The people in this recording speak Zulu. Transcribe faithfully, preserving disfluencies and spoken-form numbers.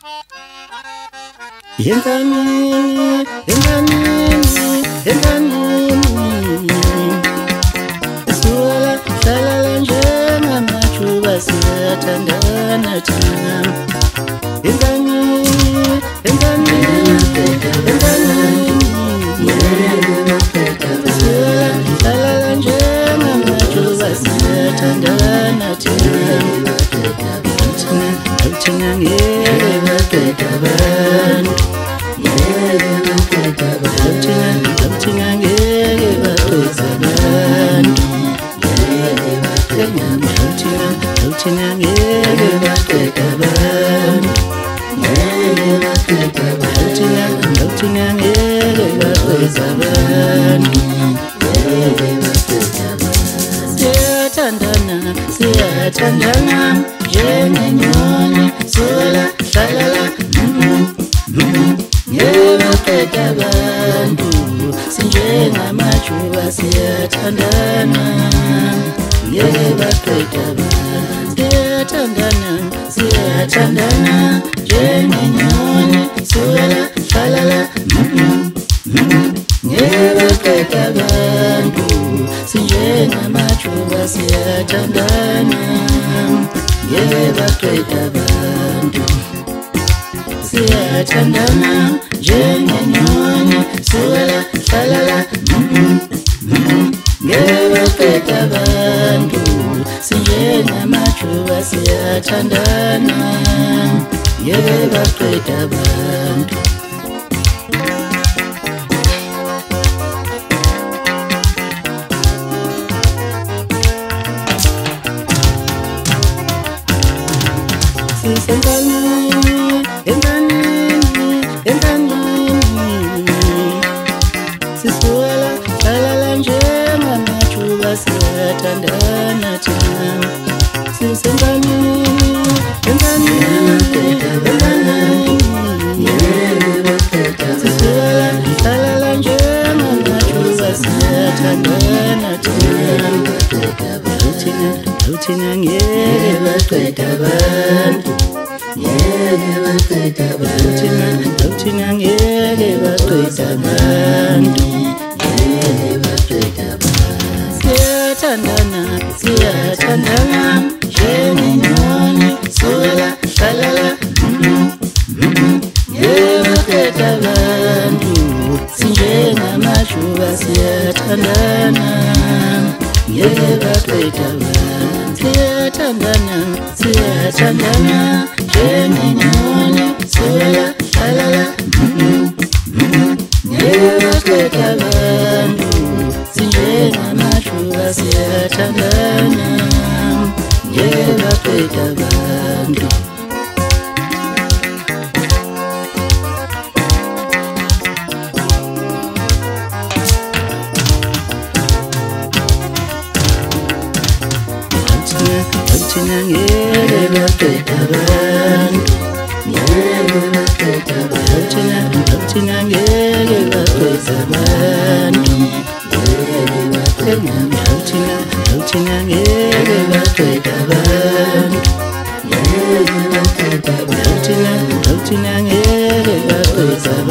Yenganini, yenganini, yenganini Suala shalala njema machuba siyatandana tena Yenganini, yenganini, yenganini Suala shalala njema machuba siyatandana tena Altina ngeke baqeda abantu Altina ngeke baqeda abantu Altina ngeke baqeda abantu Altina ngeke baqeda abantu Siyathandana, siyathandana Njengenyoni, suala, shalala Ngeke baqeda abantu Sinjengamajuba siyathandana Ngeke baqeda abantu Siyathandana, siyathandana Njengenyoni, suala, shalala Ngeke baqeda abantu Sinjengamajuba siyathandana Ngeke baqeda abantu Siyathandana njengenyoni suela shalala Ngeke baqeda abantu Sinjengamajuba siyathandana Ngeke baqeda abantu Enganini, enganini, enganini Sisuela, shalala njema majuba siyathandana tena Sisenganini, enganini, enganini Sisuela, shalala njema majuba siyathandana tena Altina, altina ngeke baqeda abantu Ngeke baqeda abantu Altina ngeke baqeda abantu Ngeke baqeda abantu Siyathandana, siyathandana Njengenyoni, suela, shalala Ngeke baqeda abantu Sinjengamajuba siyathandana Ngeke baqeda abantu Siyathandana, siyathandana Njengenyoni, suela, shalala Ngeke baqeda abantu Sinjengamajuba siyathandana Ngeke baqeda abantu Altina ngeke baqeda abantu Ngeke baqeda abantu Altina ngeke baqeda abantu Ngeke baqeda Altina Altina ngeke baqeda abantu Ngeke baqeda Altina Altina ngeke baqeda